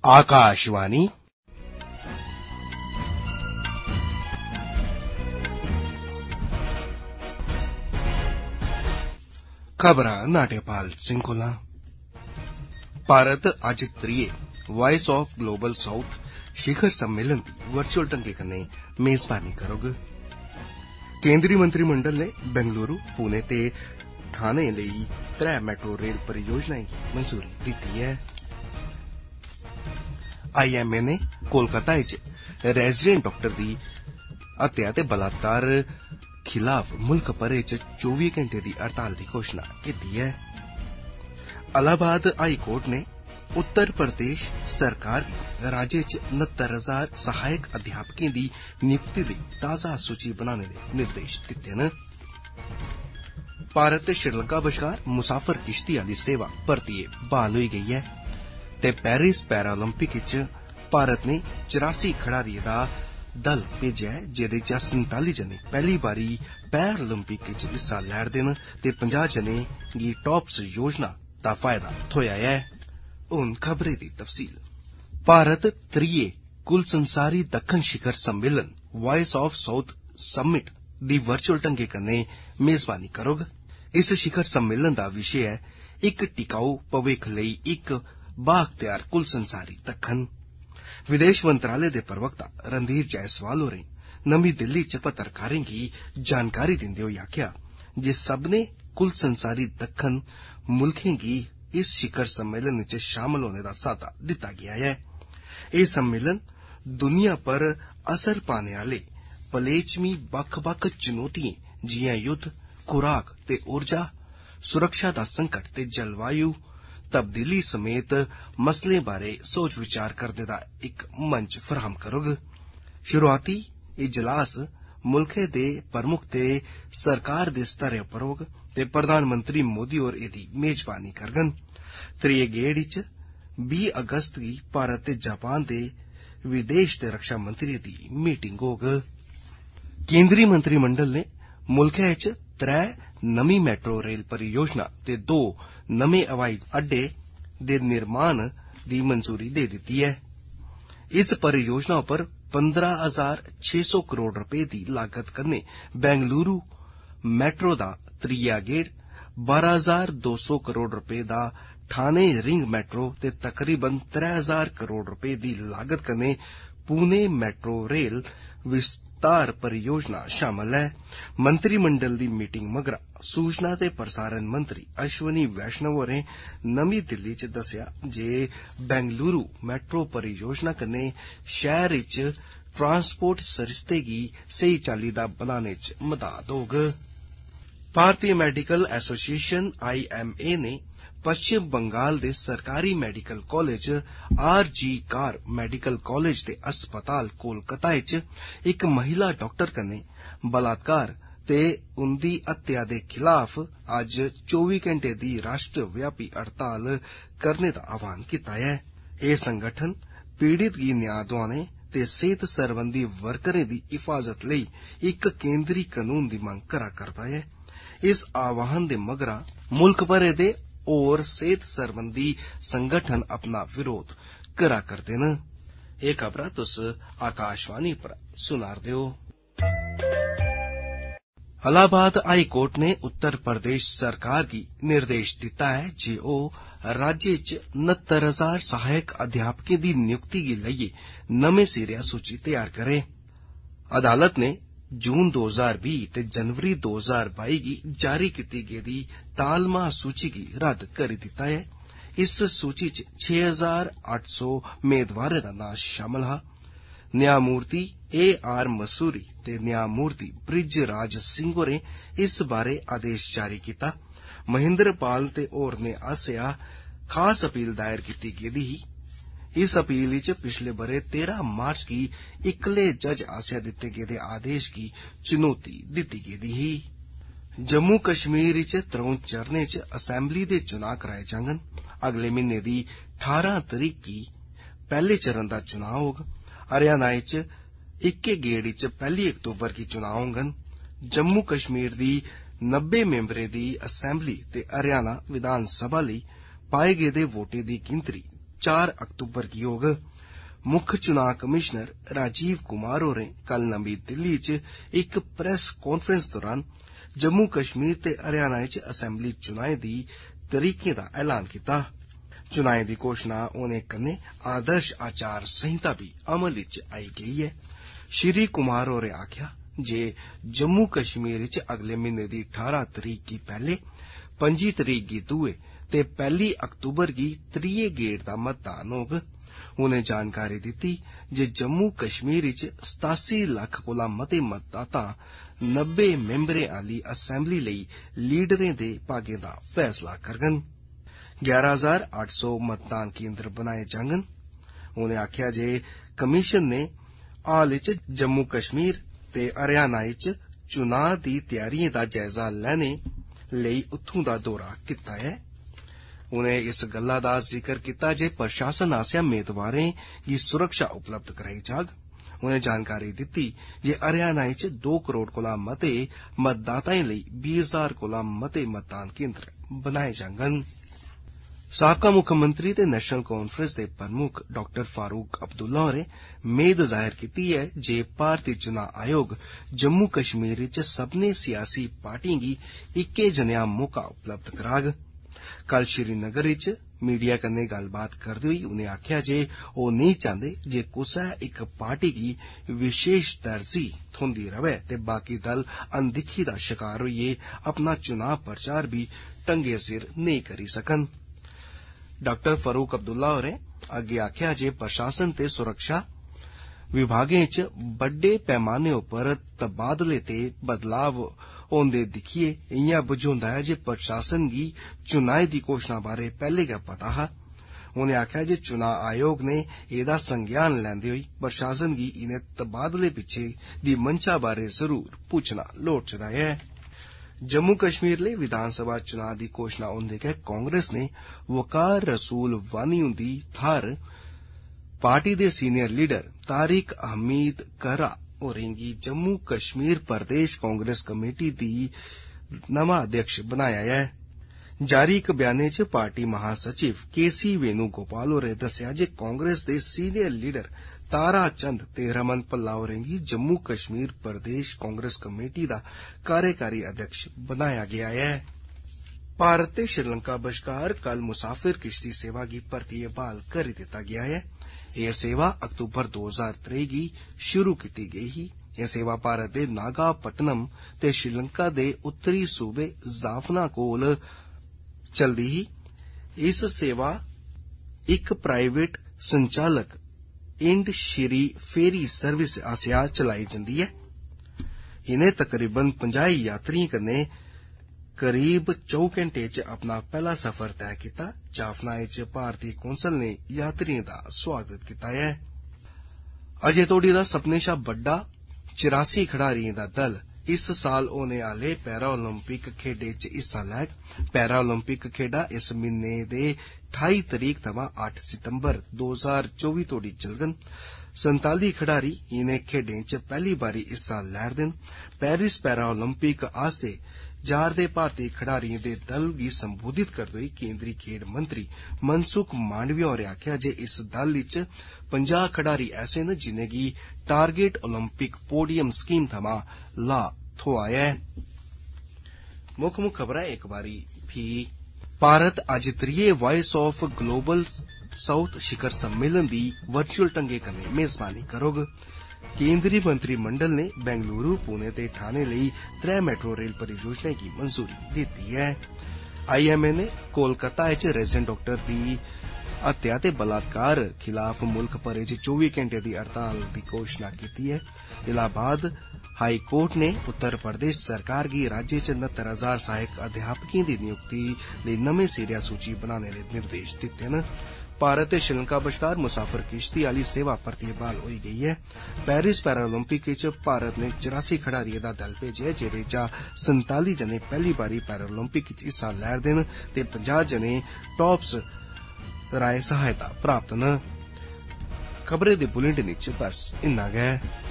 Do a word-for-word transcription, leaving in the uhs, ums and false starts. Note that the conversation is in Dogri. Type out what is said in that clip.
आकाशवाणी खबरां नाट्यपाल सिंह कोला। भारत अज्ज त्रिये वॉइस ऑफ ग्लोबल साउथ शिखर सम्मेलन की वर्चुअल ढंगै कन्नै मेजबानी करोग। केंद्रीय मंत्रिमंडल ने बेंगलुरु, पुणे ते ठाणे लेई त्रै मेट्रो रेल परियोजनाएं गी मंजूरी दित्ती है। आई एम ए ने कोलकाता च रेजिडेंट डॉक्टर दी हत्या ते बलात्कार खिलाफ मुल्क भरे च चौबी घंटे दी हड़ताल दी घोषणा कीती है। इलाहाबाद हाई कोर्ट ने उत्तर प्रदेश सरकार गी राज्य च उनहत्तर हजार सहायक अध्यापकें दी नियुक्ति लेई ताजा सूची बनाने दे निर्देश दित्ते न। भारत ते श्रीलंका बश्कार मुसाफर किश्ती आली सेवा परतियै बहाल होई गेई है ते पेरिस पैरालंपिक च भारत ने चौरासी खिडारियें दा दल भेजेआ है, जेदे चा संताली जने पहली बारी पैरालंपिक च हिस्सा लै'रदे न ते पंजाह जने गी टॉप्स योजना दा फायदा थ्होया है। हुन खबरें दी तफसील। भारत त्रिये कुल संसारी दक्खन शिखर सम्मेलन वॉइस ऑफ साउथ समिट दी वर्चुअल ढंगै कन्नै मेजबानी करोग। इस शिखर सम्मेलन दा विशे है इक टिकाऊ भविक्ख लेई इक बाअख्तियार कुल संसारी दक्खन। विदेश मंत्रालय दे प्रवक्ता रणधीर जायसवाल होरें नमीं दिल्ली च पत्रकारें गी जानकारी दिंदे होई आखेआ जे सब्भनें कुल संसारी दक्खन मुल्खें गी इस शिखर सम्मेलन च शामल होने दा साद्दा दित्ता गेआ है। एह सम्मेलन दुनिया पर असर पाने आले पलेचमी बक्ख-बक्ख चुनौतियें जियां युद्ध, खुराक ते ऊर्जा, सुरक्षा दा संकट ते जलवायु तब्दीली समेत मसलें बारे सोच विचार करने दा इक मंच फराहम करोग। शुरुआती इजलास मुल्खे दे प्रमुख ते सरकार दे स्तरै उप्पर होग ते प्रधानमंत्री मोदी होर एदी मेजबानी करगन। त्रिये गेड़ च बीह अगस्त गी भारत ते जापान दे विदेश ते रक्षा मंत्रियें दी मीटिंग होग। केंद्रीय मंत्रिमंडल ने मुल्खै च त्रै नमीं मेट्रो रेल परियोजना ते दो नमें हवाई अड्डे दे निर्माण दी मंजूरी दे दित्ती है। इस परियोजना पर पंद्रह हजार छे सौ करोड़ रपे दी लागत कन्नै बेंगलुरु मेट्रो दा त्रिया गेड़, बारह हजार दो सौ करोड़ रपे दा ठाणे रिंग मेट्रो ते तकरीबन त्रै हजार करोड़ रपे दी लागत कन्नै पुणे मेट्रो रेल विस्तार परियोजना शामल है। मंत्रिमंडल दी मीटिंग मगरा सूचना ते प्रसारण मंत्री अश्वनी वैष्णव होरें नमीं दिल्ली च दस्सेआ जे बेंगलुरु मेट्रो परियोजना कन्नै शैह्र च ट्रांसपोर्ट सरिस्ते गी सेही चाल्ली दा बनाने च मदद होग। भारतीय medical association I M A ने पश्चिम बंगाल दे सरकारी medical college R G Kar medical college ते अस्पताल कोलकाता च इक महिला डॉक्टर कन्नै बलात्कार ते उंदी हत्या दे खिलाफ अज्ज चौबी घंटे दी राष्ट्रव्यापी हड़ताल करने दा आह्वान कीता है। एह संगठन पीड़ित गी न्याय दोआने ते सेहत सरबंधी वर्करें दी हिफाजत लेई इक केंद्री कानून दी मंग करा करदा है। इस आह्वान दे मगरा मुल्ख भरे दे होर सेहत सरबंधी संगठन अपना विरोध करा करदे न। एह खबरां तुस आकाशवाणी पर सुना'रदे ओ। इलाहाबाद हाई कोर्ट ने उत्तर प्रदेश सरकार गी निर्देश दित्ता है जे ओह राज्य च उनहत्तर हजार सहायक अध्यापकें दी नियुक्ति गी लेइयै नमें सिरेआ सूची तैयार करै। अदालत ने जून दो हजार बीह ते जनवरी दो हजार बाई गी जारी कीती गेदी तालमा सूची गी रद्द करी दित्ता है। इस सूची च छे हजार अट्ठ सौ मेदवारें दा नां शामल हा। न्यायमूर्ति ए आर मसूरी ते न्यायमूर्ति ब्रिज राज सिंह होरें इस बारे आदेश जारी कीता। महेंद्र पाल ते होरनें आसेआ खास अपील दायर कीती गेदी ही। इस अपील च पिछले बरे तेरह मार्च गी इक्कले जज आसेआ दित्ते गेदे आदेश गी चुनौती दित्ती गेदी ही। जम्मू कश्मीर च त्रौं चरणें च असैम्बली दे चुनां कराए जाङन। अगले म्हीने दी ठारां तरीक गी पैहले चरण दा चुनां होग। हरियाणा च इक्के गेड़ च पैहली अक्तूबर गी चुनां होङन। जम्मू कश्मीर दी नब्बे मैंबरें दी असैम्बली ते हरियाणा विधान सभा लेई पाए गेदे वोटें दी गिनतरी चार अक्तूबर गी होग। मुक्ख चुनाव कमिशनर राजीव कुमार होरें कल नमीं दिल्ली च इक प्रेस कॉन्फ्रेंस दौरान जम्मू कश्मीर ते हरियाणा च असैम्बली चुनाएं दी तरीकें दा ऐलान कीता। चुनाएं दी घोषणा होने कन्नै आदर्श आचार संहिता भी अमल च आई गेई है। श्री कुमार होरें आखेआ जे जम्मू कश्मीर च अगले महीने दी ठारां तरीक गी पैहले, पंजी तरीक गी दूए ते पैहली अक्तूबर गी त्रिये गेड़ दा मतदान होग। उनें जानकारी दित्ती जे जम्मू कश्मीर च सतासी लक्ख कोला मते मतदाता नब्बे मैम्बरें आली असैम्बली लेई लीडरें दे भागें दा फैसला करङन। ग्यारह हजार अट्ठ सौ मतदान केन्द्र बनाए जाङन। उनें आखेआ जे कमीशन ने हाल च जम्मू कश्मीर ते हरियाणा च चुनां दी तैयारिएं दा जायजा लैने लेई उत्थूं दा दौरा कीता ऐ। उनें इस गल्ला दा जिक्र कीता जे प्रशासन आसेआ मेदवारें गी सुरक्षा उपलब्ध कराई जाग। उनें जानकारी दित्ती जे हरियाणा च दो करोड़ कोला मते मतदाताएं लेई बीह् हजार कोला मते मतदान केन्द्र बनाए जाङन। साबका मुक्खमंत्री ते नेशनल कांफ्रेंस दे प्रमुख डॉक्टर फारूक अब्दुल्ला होरें मेद जाहिर कीती ऐ जे भारतीय चुनां आयोग जम्मू कश्मीर च सब्बनें सियासी पार्टिएं गी इक्कै जनेहा मौका उपलब्ध कराग। कल श्रीनगर च मीडिया कन्नै गल्लबात करदे होई उनें आखेआ जे ओह नेईं चाहंदे जे कुसै इक पार्टी गी विशेष तरजीह थ्होंदी रवै ते बाकी दल अनदिक्खी दा शिकार होइयै अपना चुनां प्रचार भी ढंगै सिर नेईं करी सकन। डॉक्टर फारूक अब्दुल्ला होरें अग्गे आखेआ जे प्रशासन ते सुरक्षा विभागें च बड्डे पैमाने उप्पर तबादले ते बदलाव होंदे दिक्खियै इयां बझोंदा ऐ जे प्रशासन गी चुनाएं दी घोषणा बारै पैहले गै पता हा। उनें आखेआ जे चुनां आयोग ने एह्दा संज्ञान लैंदे होई प्रशासन गी इनें तबादले पिच्छे दी मंशा बारै जरूर पुच्छना लोड़चदा ऐ। जम्मू कश्मीर लेई विधानसभा चुनां दी घोषणा होंदे गै कांग्रेस ने वकार रसूल वानी हुंदी थाह्र पार्टी दे सीनियर लीडर तारिक अहमद करा होरें गी जम्मू कश्मीर प्रदेश कांग्रेस कमेटी दी नमां अध्यक्ष बनाया ऐ। जारी इक बयानै च पार्टी महासचिव के सी वेणुगोपाल होरें दस्सेआ जे कांग्रेस दे सीनियर लीडर तारा चंद ते रमन भल्ला होरें गी जम्मू कश्मीर प्रदेश कांग्रेस कमेटी दा कार्यकारी अध्यक्ष बनाया गेआ ऐ। भारत ते श्रीलंका बश्कार कल मुसाफिर किश्ती सेवा गी परतियै बहाल करी दित्ता गेआ ऐ। एह् सेवा अक्तूबर दो हजार त्रेई गी शुरू कीती गेई ही। एह् सेवा भारत दे नागापट्टनम ते श्रीलंका दे उत्तरी सूबे जाफना कोल चलदी ही। इस सेवा इक प्राइवेट संचालक इंड श्री फेरी सर्विस आसेआ चलाई जंदी ऐ। इनें तकरीबन पंजाह् यात्रिएं कन्नै करीब चौं घैंटे च अपना पैहला सफर तय कीता। जाफना च भारतीय कौंसल ने यात्रिएं दा स्वागत कीता ऐ। अजें तोड़ी दा सब्भनें शा बड्डा चौरासी खडारिएं दा दल इस साल होने आह्ले पैरा ओलंपिक खेड्डें च हिस्सा लैग। पैरा ओलंपिक खेड्डां इस म्हीने दे ठाई तरीक थमां अट्ठ सितंबर दो हजार चौबी तोड़ी चलगन। संताली खडारी इनें खेड्डें च पैहली बारी हिस्सा लै'रदे न। पेरिस पैरा ओलंपिक आस्तै जा'रदे भारतीय खडारिएं दे दल गी संबोधित करदे होई केंद्री खेड्ड मंत्री मनसुख मांडविया होरें आखेआ जे इस दल च पंजाह् खडारी ऐसे न जिनेंगी टारगेट ओलंपिक पोडियम स्कीम थमां लाह् थ्होआ ऐ। मुक्ख मुक्ख खबरां इक बारी फ्ही भारत अज्ज त्रिये वाइस ऑफ ग्लोबल साउथ शिखर सम्मेलन दी वर्चुअल ढंगै कन्नै मेजबानी करोग। केंद्री मंत्रिमंडल ने बेंगलुरु पुणे ते ठाणे लेई त्रै मेट्रो रेल परियोजनाएं गी मंजूरी दित्ती ऐ। आई एम ए ने कोलकाता च रेजिडेंट डाक्टर दी हत्या ते बलात्कार खिलाफ मुल्ख भरे च चौबी घैंटे दी हड़ताल दी घोषणा कीती ऐ। इलाहाबाद हाई कोर्ट ने उत्तर प्रदेश सरकार गी राज्य च नत्तर हजार सहायक अध्यापकें दी नियुक्ति लेई नमें सिरेआ सूची बनाने लेई निर्देश दित्ते न। भारत ते श्रीलंका बश्कार मुसाफर किश्ती आली सेवा परतियै बहाल होई गेई ऐ। पेरिस पैरालंपिक च भारत ने चौरासी खडारिएं दा दल भेजेआ जेह्दे चा संताली जने पैहली बारी पैरालंपिक च हिस्सा लै'रदे न ते पंजाह् जने टॉप्स राएं सहायता प्राप्त न। खबरें दे बुलेटिन च बस इन्ना गै।